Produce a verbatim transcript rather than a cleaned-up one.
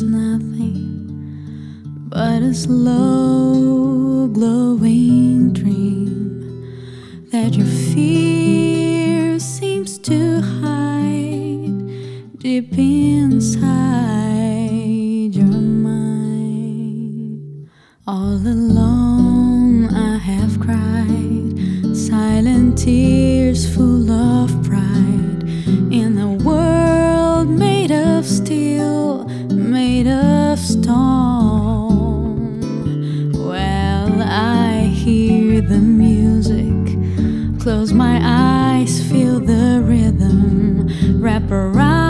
nothing but a slow glowing dream that your fear seems to hide deep inside your mind. All alone I have cried silent tears full of pride in a world made of steel, made of stone. Well, I hear the music, close my eyes, feel the rhythm wrap around